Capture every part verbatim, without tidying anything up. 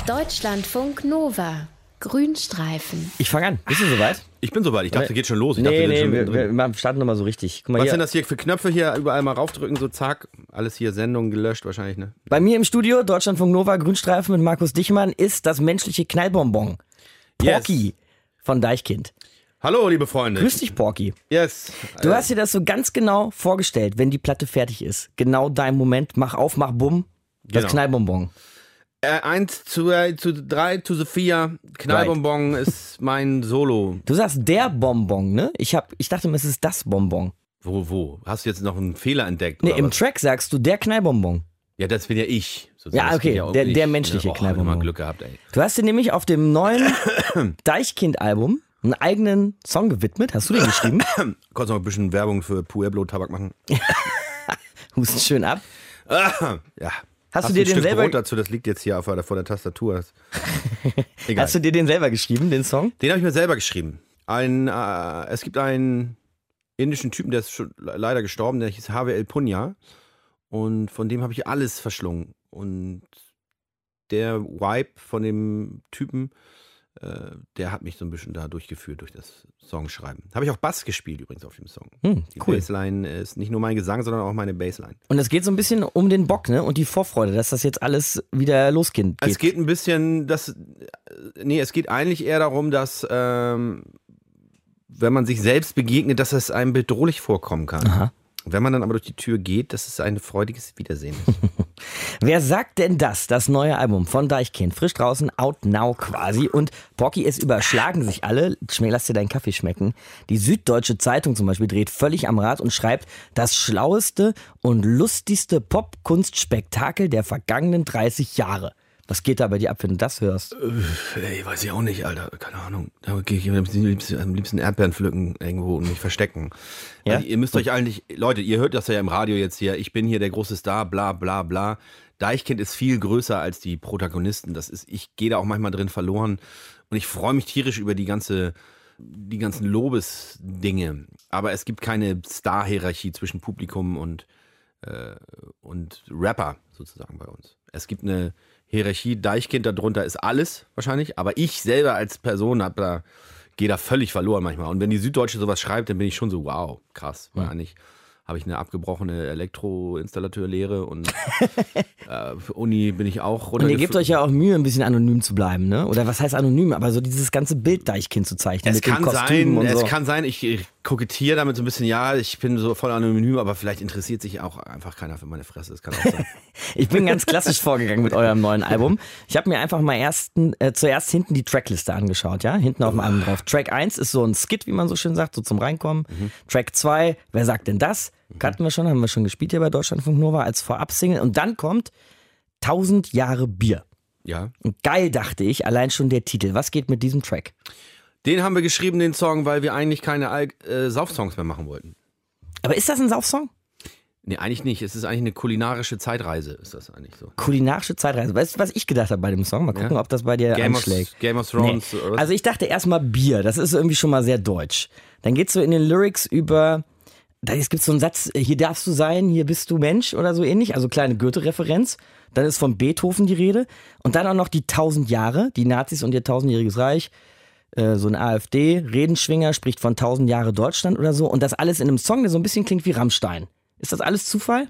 Deutschlandfunk Nova. Grünstreifen. Ich fange an. Bist du soweit? Ich bin soweit. Ich dachte, geht schon los. Ich nee, dachte, nee, schon wir, wir, wir starten nochmal so richtig. Guck mal, was hier. sind das hier für Knöpfe hier? Überall mal raufdrücken, so zack. Alles hier, Sendung gelöscht wahrscheinlich, ne? Bei mir im Studio, Deutschlandfunk Nova, Grünstreifen mit Markus Dichmann, ist das menschliche Knallbonbon. Porky yes. von Deichkind. Hallo, liebe Freunde. Grüß dich, Porky. Yes. Du hast dir das so ganz genau vorgestellt, wenn die Platte fertig ist. Genau dein Moment. Mach auf, mach bumm. Das genau. Knallbonbon. Äh, eins zu, äh, zu drei zu vier. Knallbonbon right. ist mein Solo. Du sagst der Bonbon, ne? Ich, hab, ich dachte, es ist das Bonbon. Wo, wo? Hast du jetzt noch einen Fehler entdeckt? Nee, im was? Track sagst du der Knallbonbon. Ja, das bin ja ich. Sozusagen. Ja, okay, ja der, ich. der menschliche oh, Knallbonbon. Mal Glück gehabt, ey. Du hast dir nämlich auf dem neuen Deichkind-Album einen eigenen Song gewidmet. Hast du den geschrieben? Kurz noch ein bisschen Werbung für Pueblo-Tabak machen. Husten schön ab. ja. Hast, Hast du dir den den selber Brot dazu? Das liegt jetzt hier auf der, vor der Tastatur. Egal. Hast du dir den selber geschrieben, den Song? Den habe ich mir selber geschrieben. Ein, äh, es gibt einen indischen Typen, der ist schon leider gestorben, der hieß H W L Punya. Und von dem habe ich alles verschlungen. Und der Vibe von dem Typen, äh, der hat mich so ein bisschen da durchgeführt durch das Songschreiben. Habe ich auch Bass gespielt übrigens auf dem Song. Hm, die cool. Bassline ist nicht nur mein Gesang, sondern auch meine Bassline. Und es geht so ein bisschen um den Bock, ne? Und die Vorfreude, dass das jetzt alles wieder losgeht. Es geht ein bisschen, das, nee, es geht eigentlich eher darum, dass ähm, wenn man sich selbst begegnet, dass es einem bedrohlich vorkommen kann. Aha. Wenn man dann aber durch die Tür geht, dass es ein freudiges Wiedersehen ist. Wer sagt denn das? Das neue Album von Deichkind. Frisch draußen, out now quasi. Und Porky, es überschlagen sich alle. Lass dir deinen Kaffee schmecken. Die Süddeutsche Zeitung zum Beispiel dreht völlig am Rad und schreibt, das schlaueste und lustigste Popkunstspektakel der vergangenen dreißig Jahre. Was geht da bei dir ab, wenn du das hörst? Ey, weiß ich auch nicht, Alter. Keine Ahnung. Da gehe ich am liebsten, am liebsten Erdbeeren pflücken irgendwo und mich verstecken. Ja? Also ihr müsst euch eigentlich, Leute, ihr hört das ja im Radio jetzt hier, ich bin hier der große Star, bla bla bla. Deichkind ist viel größer als die Protagonisten. Das ist, ich gehe da auch manchmal drin verloren. Und ich freue mich tierisch über die ganze, die ganzen Lobesdinge. Aber es gibt keine Star-Hierarchie zwischen Publikum und, äh, und Rapper sozusagen bei uns. Es gibt eine Hierarchie, Deichkind darunter ist alles wahrscheinlich, aber ich selber als Person hab da, gehe da völlig verloren manchmal. Und wenn die Süddeutsche sowas schreibt, dann bin ich schon so, wow, krass. Weil eigentlich habe ich eine abgebrochene Elektroinstallateurlehre und äh, für Uni bin ich auch runtergeflogen. Und ihr gebt euch ja auch Mühe, ein bisschen anonym zu bleiben, ne? Oder was heißt anonym? Aber so dieses ganze Bild Deichkind zu zeichnen. Es mit kann den Kostümen sein, und so. es kann sein, ich, ich kokettiere damit so ein bisschen, ja, ich bin so voll anonym, aber vielleicht interessiert sich auch einfach keiner für meine Fresse. Das kann auch sein. Ich bin ganz klassisch vorgegangen mit eurem neuen Album. Ich habe mir einfach mal ersten, äh, zuerst hinten die Trackliste angeschaut, ja? Hinten auf dem Album drauf. Track eins ist so ein Skit, wie man so schön sagt, so zum Reinkommen. Mhm. Track zwei, wer sagt denn das? Kannten wir schon, haben wir schon gespielt hier bei Deutschlandfunk Nova als Vorab-Single. Und dann kommt tausend Jahre Bier. Ja. Und geil, dachte ich, allein schon der Titel. Was geht mit diesem Track? Den haben wir geschrieben, den Song, weil wir eigentlich keine Al- äh, Saufsongs mehr machen wollten. Aber ist das ein Saufsong? Nee, eigentlich nicht. Es ist eigentlich eine kulinarische Zeitreise, ist das eigentlich so. Kulinarische Zeitreise. Weißt du, was ich gedacht habe bei dem Song? Mal gucken, ja? ob das bei dir Game anschlägt. Of, Game of Thrones. Nee. Oder was? Also ich dachte erstmal Bier. Das ist irgendwie schon mal sehr deutsch. Dann geht es so in den Lyrics über... Da gibt so einen Satz, hier darfst du sein, hier bist du Mensch oder so ähnlich, also kleine Goethe-Referenz. Dann ist von Beethoven die Rede und dann auch noch die tausend Jahre, die Nazis und ihr tausendjähriges Reich, äh, so ein AfD-Redenschwinger spricht von tausend Jahre Deutschland oder so und das alles in einem Song, der so ein bisschen klingt wie Rammstein. Ist das alles Zufall?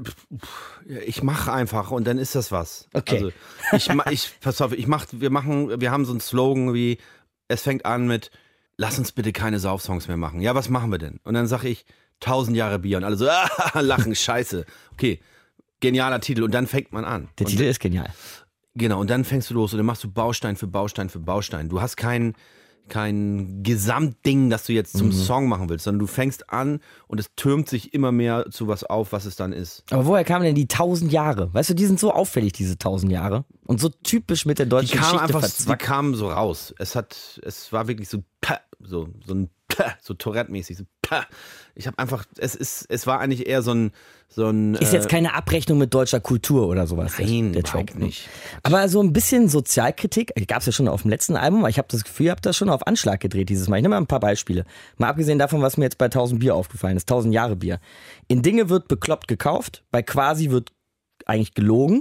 Ich mache einfach und dann ist das was. Okay. Also ich, ich, pass auf, ich mach, wir machen, wir haben so einen Slogan wie, es fängt an mit, lass uns bitte keine Saufsongs mehr machen. Ja, was machen wir denn? Und dann sage ich, tausend Jahre Bier und alle so, ah, lachen, scheiße. Okay, genialer Titel und dann fängt man an. Der und Titel ist genial. Genau, und dann fängst du los und dann machst du Baustein für Baustein für Baustein. Du hast kein, kein Gesamtding, das du jetzt zum mhm. Song machen willst, sondern du fängst an und es türmt sich immer mehr zu was auf, was es dann ist. Aber woher kamen denn die tausend Jahre? Weißt du, die sind so auffällig, diese tausend Jahre. Und so typisch mit der deutschen die kamen Geschichte einfach, verzwackt. Die kamen so raus. Es hat, es war wirklich so, so, so ein so Tourette-mäßig. So, ich habe einfach, es ist, es war eigentlich eher so ein, so ein. Ist jetzt keine Abrechnung mit deutscher Kultur oder sowas. Nein, der überhaupt Track nicht. Aber so ein bisschen Sozialkritik gab es ja schon auf dem letzten Album, aber ich habe das Gefühl, ihr habt das schon auf Anschlag gedreht dieses Mal. Ich nehme mal ein paar Beispiele. Mal abgesehen davon, was mir jetzt bei tausend Bier aufgefallen ist, tausend Jahre Bier. In Dinge wird bekloppt gekauft, bei Quasi wird eigentlich gelogen.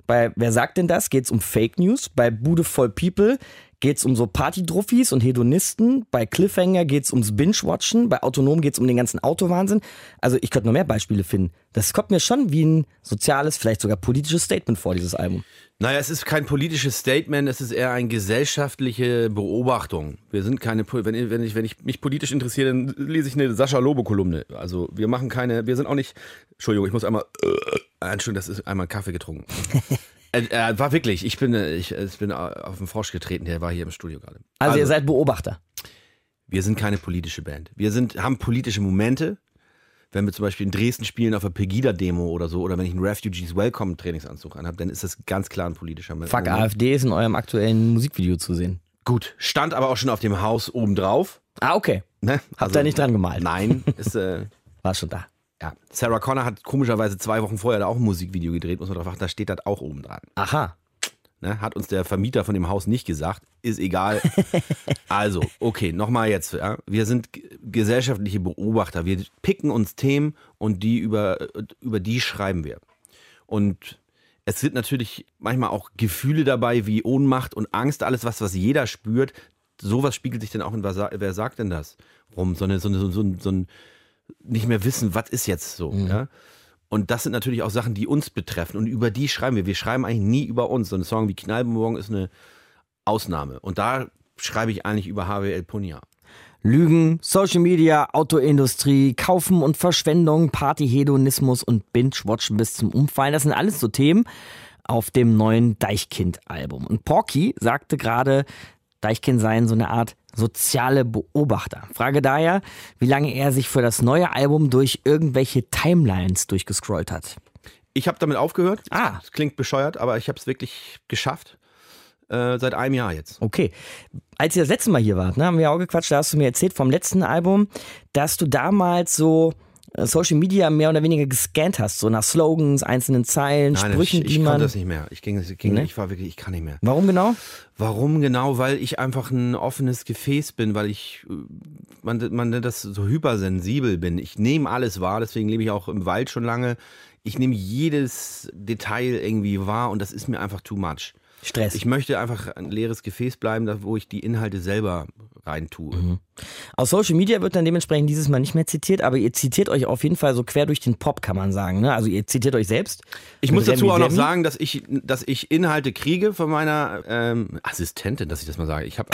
Bei Wer sagt denn das? Geht's um Fake News. Bei Bude voll People geht's um so Partydruffis und Hedonisten. Bei Cliffhanger geht's ums Binge-Watchen. Bei Autonom geht's um den ganzen Autowahnsinn. Also ich könnte noch mehr Beispiele finden. Das kommt mir schon wie ein soziales, vielleicht sogar politisches Statement vor, dieses Album. Naja, es ist kein politisches Statement, es ist eher eine gesellschaftliche Beobachtung. Wir sind keine, wenn, wenn, ich, wenn ich mich politisch interessiere, dann lese ich eine Sascha Lobo-Kolumne. Also wir machen keine, wir sind auch nicht, Entschuldigung, ich muss einmal, äh, Entschuldigung, das ist einmal Kaffee getrunken. äh, äh, war wirklich, ich bin, ich, ich bin auf den Frosch getreten, der war hier im Studio gerade. Also, also ihr seid Beobachter? Wir sind keine politische Band. Wir sind, haben politische Momente. Wenn wir zum Beispiel in Dresden spielen auf einer Pegida-Demo oder so, oder wenn ich einen Refugees Welcome-Trainingsanzug anhabe, dann ist das ganz klar ein politischer Moment. Fuck AfD ist in eurem aktuellen Musikvideo zu sehen. Gut, stand aber auch schon auf dem Haus oben drauf. Ah, okay. Ne? Habt also, ihr nicht dran gemalt? Nein. Ist, äh, war schon da. Ja. Sarah Connor hat komischerweise zwei Wochen vorher da auch ein Musikvideo gedreht, muss man drauf achten, da steht das auch oben dran. Aha. Ne? Hat uns der Vermieter von dem Haus nicht gesagt, ist egal. Also, okay, nochmal jetzt. Ja? Wir sind gesellschaftliche Beobachter. Wir picken uns Themen und die über, über die schreiben wir. Und es sind natürlich manchmal auch Gefühle dabei wie Ohnmacht und Angst, alles was, was jeder spürt. Sowas spiegelt sich dann auch in Wer, wer sagt denn das? Rum, so, eine, so, eine, so, ein, so ein nicht mehr wissen, was ist jetzt so. Mhm. Ja? Und das sind natürlich auch Sachen, die uns betreffen. Und über die schreiben wir. Wir schreiben eigentlich nie über uns. So ein Song wie Knallmorgen ist eine Ausnahme. Und da schreibe ich eigentlich über H W L Punja. Lügen, Social Media, Autoindustrie, Kaufen und Verschwendung, Partyhedonismus und Binge-Watchen bis zum Umfallen. Das sind alles so Themen auf dem neuen Deichkind-Album. Und Porky sagte gerade, Deichkind seien so eine Art soziale Beobachter. Frage daher, wie lange er sich für das neue Album durch irgendwelche Timelines durchgescrollt hat. Ich habe damit aufgehört. Ah. Das klingt bescheuert, aber ich habe es wirklich geschafft. Äh, seit einem Jahr jetzt. Okay. Als ihr das letzte Mal hier wart, ne, haben wir auch gequatscht, da hast du mir erzählt vom letzten Album, dass du damals so Social Media mehr oder weniger gescannt hast, so nach Slogans, einzelnen Zeilen, Nein, Sprüchen, ich, ich die man... Ich konnte das nicht mehr. Ich, ging, ich, ging, nee? ich war wirklich, ich kann nicht mehr. Warum genau? Warum genau? Weil ich einfach ein offenes Gefäß bin, weil ich, man, man nennt das so hypersensibel bin. Ich nehme alles wahr, deswegen lebe ich auch im Wald schon lange. Ich nehme jedes Detail irgendwie wahr und das ist mir einfach too much. Stress. Ich möchte einfach ein leeres Gefäß bleiben, wo ich die Inhalte selber reintue. Mhm. Aus Social Media wird dann dementsprechend dieses Mal nicht mehr zitiert, aber ihr zitiert euch auf jeden Fall so quer durch den Pop, kann man sagen. Ne? Also ihr zitiert euch selbst. Ich muss dazu auch noch sagen, dass ich, dass ich Inhalte kriege von meiner ähm, Assistentin, dass ich das mal sage. Ich habe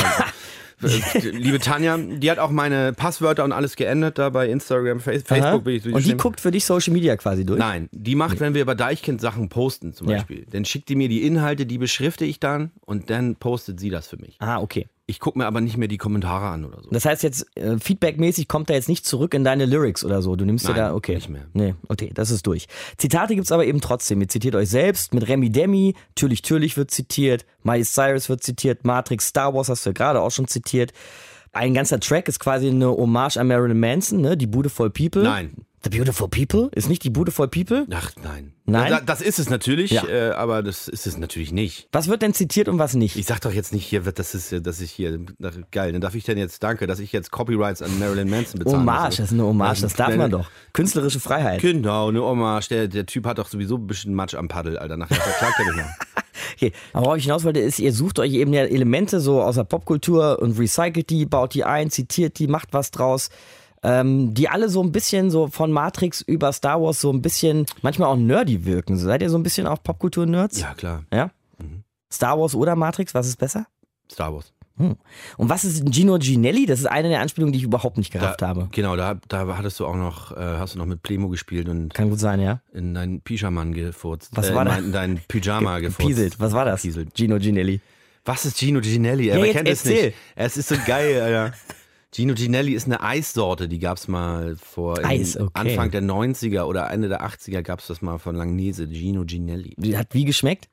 also, liebe Tanja, die hat auch meine Passwörter und alles geändert da bei Instagram, Facebook. Aha. Bin ich und die guckt für dich Social Media quasi durch? Nein, die macht, wenn wir über Deichkind Sachen posten zum Beispiel, ja. Dann schickt die mir die Inhalte, die beschrifte ich dann und dann postet sie das für mich. Ah, okay. Ich gucke mir aber nicht mehr die Kommentare an oder so. Das heißt jetzt, äh, feedbackmäßig kommt er jetzt nicht zurück in deine Lyrics oder so? Du nimmst Nein, dir da, okay. nicht mehr. Nee, okay, das ist durch. Zitate gibt's aber eben trotzdem. Ihr zitiert euch selbst mit Remi Demi, Türlich Türlich wird zitiert, Miley Cyrus wird zitiert, Matrix, Star Wars hast du ja gerade auch schon zitiert. Ein ganzer Track ist quasi eine Hommage an Marilyn Manson, ne? Die Bude voll People. Nein. The Beautiful People? Ist nicht die Bude voll People? Ach nein. Nein? Ja, das ist es natürlich, ja. äh, aber das ist es natürlich nicht. Was wird denn zitiert und was nicht? Ich sag doch jetzt nicht hier, das ist, dass ich hier, geil, dann darf ich denn jetzt, danke, dass ich jetzt Copyrights an Marilyn Manson bezahle. Hommage, muss. das ist eine Hommage, das darf man doch. Künstlerische Freiheit. Genau, eine Hommage. Der, der Typ hat doch sowieso ein bisschen Matsch am Paddel, Alter. Nachher verklagt er mich noch. Okay, aber worauf ich hinaus wollte, ist, ihr sucht euch eben ja Elemente so aus der Popkultur und recycelt die, baut die ein, zitiert die, macht was draus. Ähm, die alle so ein bisschen so von Matrix über Star Wars so ein bisschen, manchmal auch nerdy wirken. Seid ihr so ein bisschen auch Popkultur-Nerds? Ja, klar. Ja? Mhm. Star Wars oder Matrix, was ist besser? Star Wars. Hm. Und was ist Gino Ginelli? Das ist eine der Anspielungen, die ich überhaupt nicht gerafft da, habe. Genau, da, da hattest du auch noch, äh, hast du noch mit Plemo gespielt und kann gut sein, ja. In deinen Pyjaman gefurzt. Was äh, war das? In deinen Pyjama gefurzt. Gepieselt. Was war das? Gepieselt. Gino Ginelli. Was ist Gino Ginelli? Er ja, kennt es erzähl. nicht. Es ist so geil, Alter. Gino Ginelli ist eine Eissorte, die gab es mal vor Eis, okay. Anfang der neunziger oder Ende der achtziger gab es das mal von Langnese, Gino Ginelli. Die hat wie geschmeckt?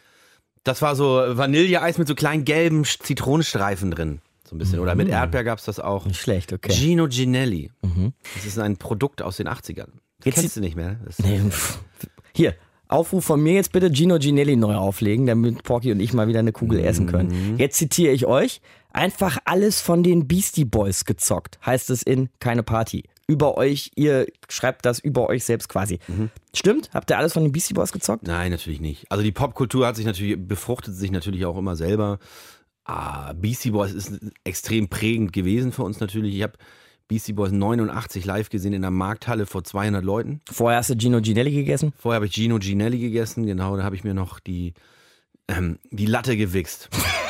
Das war so Vanilleeis mit so kleinen gelben Zitronenstreifen drin. So ein bisschen. Oder mit Erdbeer gab es das auch. Nicht schlecht, okay. Gino Ginelli. Mhm. Das ist ein Produkt aus den achtzigern. Das jetzt kennst du nicht mehr. Das nee, hier, Aufruf von mir jetzt bitte Gino Ginelli neu auflegen, damit Porky und ich mal wieder eine Kugel mhm. essen können. Jetzt zitiere ich euch. Einfach alles von den Beastie Boys gezockt, heißt es in Keine Party. über euch, ihr schreibt das über euch selbst quasi. Mhm. Stimmt? Habt ihr alles von den Beastie Boys gezockt? Nein, natürlich nicht. Also die Popkultur hat sich natürlich, befruchtet sich natürlich auch immer selber. Ah, Beastie Boys ist extrem prägend gewesen für uns natürlich. Ich habe Beastie Boys neunundachtzig live gesehen in der Markthalle vor zweihundert Leuten. Vorher hast du Gino Ginelli gegessen? Vorher habe ich Gino Ginelli gegessen, genau. Da habe ich mir noch die, ähm, die Latte gewichst.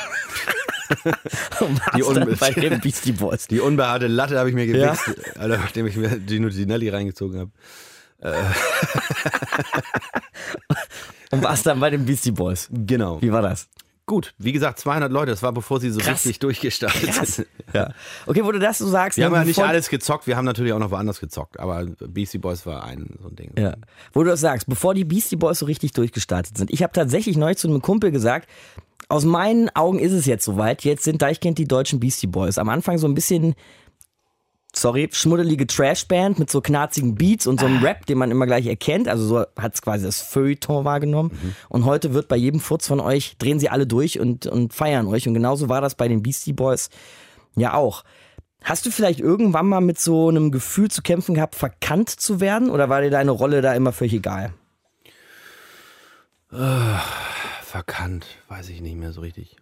die, unbe- bei den Beastie Boys. Die unbehaarte Latte habe ich mir gewichst, ja? Alter, nachdem ich mir Gino Ginelli reingezogen habe. Äh. Und warst dann bei den Beastie Boys? Genau. Wie war das? Gut, wie gesagt, zweihundert Leute, das war bevor sie so Krass. richtig durchgestartet sind. Ja. Okay, wo du das so sagst. Wir haben ja nicht alles gezockt, wir haben natürlich auch noch woanders gezockt, aber Beastie Boys war ein so ein Ding. Ja. Wo du das sagst, bevor die Beastie Boys so richtig durchgestartet sind. Ich habe tatsächlich neulich zu einem Kumpel gesagt, aus meinen Augen ist es jetzt soweit, jetzt sind Deichkind die deutschen Beastie Boys. Am Anfang so ein bisschen, sorry, schmuddelige Trashband mit so knarzigen Beats und so einem Rap, den man immer gleich erkennt. Also so hat es quasi das Feuilleton wahrgenommen. Mhm. Und heute wird bei jedem Furz von euch, drehen sie alle durch und, und feiern euch. Und genauso war das bei den Beastie Boys ja auch. Hast du vielleicht irgendwann mal mit so einem Gefühl zu kämpfen gehabt, verkannt zu werden? Oder war dir deine Rolle da immer völlig egal? Uh, verkannt, weiß ich nicht mehr so richtig.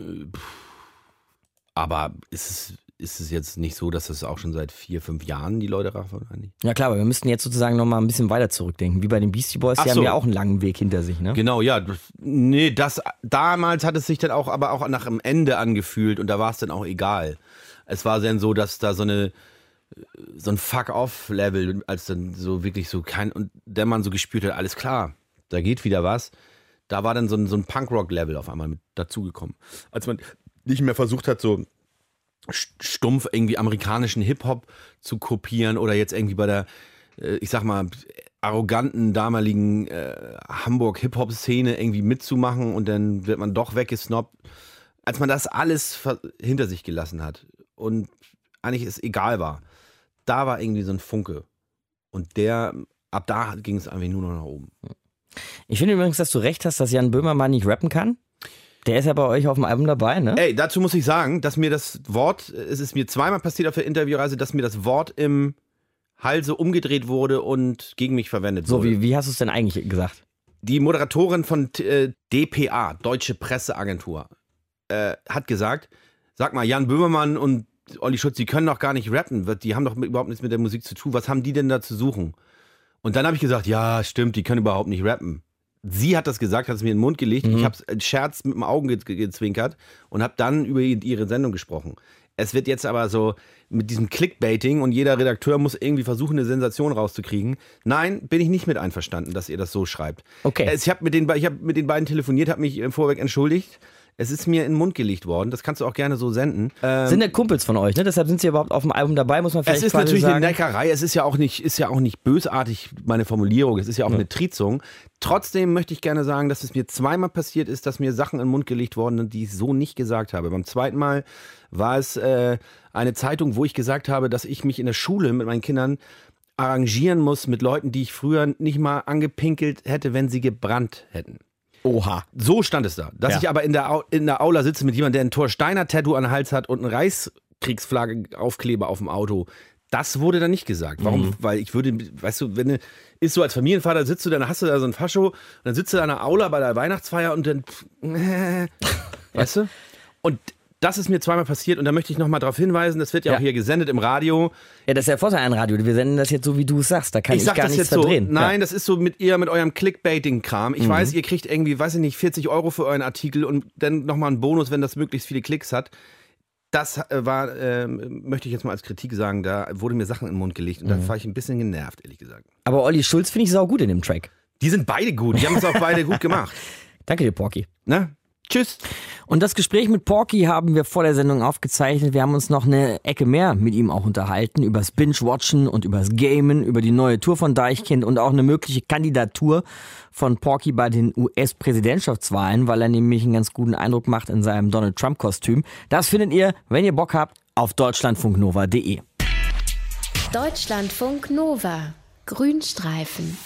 Aber ist es... Ist es jetzt nicht so, dass das auch schon seit vier, fünf Jahren die Leute raffen? Ja klar, aber wir müssten jetzt sozusagen noch mal ein bisschen weiter zurückdenken. Wie bei den Beastie Boys, die so. haben ja auch einen langen Weg hinter sich, ne? Genau, ja. Nee, das, damals hat es sich dann auch, aber auch nach dem Ende angefühlt und da war es dann auch egal. Es war dann so, dass da so eine, so ein Fuck-off-Level, als dann so wirklich so kein, und der Mann so gespürt hat, alles klar, da geht wieder was. Da war dann so ein, so ein Punk-Rock-Level auf einmal mit dazugekommen. Als man nicht mehr versucht hat, so stumpf irgendwie amerikanischen Hip-Hop zu kopieren oder jetzt irgendwie bei der, äh, ich sag mal, arroganten damaligen äh, Hamburg-Hip-Hop-Szene irgendwie mitzumachen und dann wird man doch weggesnobbt. Als man das alles ver- hinter sich gelassen hat und eigentlich es egal war, da war irgendwie so ein Funke. Und der, ab da ging es einfach nur noch nach oben. Ich finde übrigens, dass du recht hast, dass Jan Böhmermann nicht rappen kann. Der ist ja bei euch auf dem Album dabei, ne? Ey, dazu muss ich sagen, dass mir das Wort, es ist mir zweimal passiert auf der Interviewreise, dass mir das Wort im Halse umgedreht wurde und gegen mich verwendet so, wurde. So, wie, wie hast du es denn eigentlich gesagt? Die Moderatorin von äh, D P A, Deutsche Presseagentur, äh, hat gesagt, sag mal, Jan Böhmermann und Olli Schulz, die können doch gar nicht rappen, die haben doch überhaupt nichts mit der Musik zu tun, was haben die denn da zu suchen? Und dann habe ich gesagt, ja, stimmt, die können überhaupt nicht rappen. Sie hat das gesagt, hat es mir in den Mund gelegt. Mhm. Ich habe einen Scherz mit dem Augen ge- gezwinkert und habe dann über ihre Sendung gesprochen. Es wird jetzt aber so mit diesem Clickbaiting und jeder Redakteur muss irgendwie versuchen, eine Sensation rauszukriegen. Nein, bin ich nicht mit einverstanden, dass ihr das so schreibt. Okay. Ich habe mit, den, ich hab mit den beiden telefoniert, habe mich im Vorweg entschuldigt. Es ist mir in den Mund gelegt worden. Das kannst du auch gerne so senden. Ähm, sind ja Kumpels von euch, ne? Deshalb sind sie überhaupt auf dem Album dabei, muss man vielleicht sagen. Es ist natürlich sagen. eine Neckerei. Es ist ja auch nicht, ist ja auch nicht bösartig, meine Formulierung. Es ist ja auch ja. eine Trizung. Trotzdem möchte ich gerne sagen, dass es mir zweimal passiert ist, dass mir Sachen in den Mund gelegt worden sind, die ich so nicht gesagt habe. Beim zweiten Mal war es äh, eine Zeitung, wo ich gesagt habe, dass ich mich in der Schule mit meinen Kindern arrangieren muss mit Leuten, die ich früher nicht mal angepinkelt hätte, wenn sie gebrannt hätten. Oha. So stand es da. Dass ja. ich aber in der, Au- in der Aula sitze mit jemandem, der ein Thor Steiner-Tattoo an den Hals hat und einen Reichskriegsflagge-Aufkleber auf dem Auto, das wurde dann nicht gesagt. Warum? Mhm. Weil ich würde, weißt du, wenn du, ist so als Familienvater, sitzt du, dann hast du da so ein Fascho und dann sitzt du da in der Aula bei der Weihnachtsfeier und dann, äh, weißt du? Und das ist mir zweimal passiert und da möchte ich nochmal darauf hinweisen, das wird ja, ja auch hier gesendet im Radio. Ja, das ist ja Vorteil an Radio. Wir senden das jetzt so, wie du es sagst. Da kann ich, ich sag gar das nichts jetzt verdrehen. So, nein, ja. das ist so mit ihr, mit eurem Clickbaiting-Kram. Ich mhm. weiß, ihr kriegt irgendwie, weiß ich nicht, vierzig Euro für euren Artikel und dann nochmal einen Bonus, wenn das möglichst viele Klicks hat. Das war, äh, möchte ich jetzt mal als Kritik sagen, da wurde mir Sachen in den Mund gelegt und mhm. da war ich ein bisschen genervt, ehrlich gesagt. Aber Olli Schulz finde ich sau gut in dem Track. Die sind beide gut, die haben es auch beide gut gemacht. Danke dir, Porky. Na? Tschüss. Und das Gespräch mit Porky haben wir vor der Sendung aufgezeichnet. Wir haben uns noch eine Ecke mehr mit ihm auch unterhalten. Übers Binge-Watchen und übers Gamen, über die neue Tour von Deichkind und auch eine mögliche Kandidatur von Porky bei den U S-Präsidentschaftswahlen, weil er nämlich einen ganz guten Eindruck macht in seinem Donald-Trump-Kostüm. Das findet ihr, wenn ihr Bock habt, auf deutschlandfunknova punkt de. Deutschlandfunk Nova. Grünstreifen.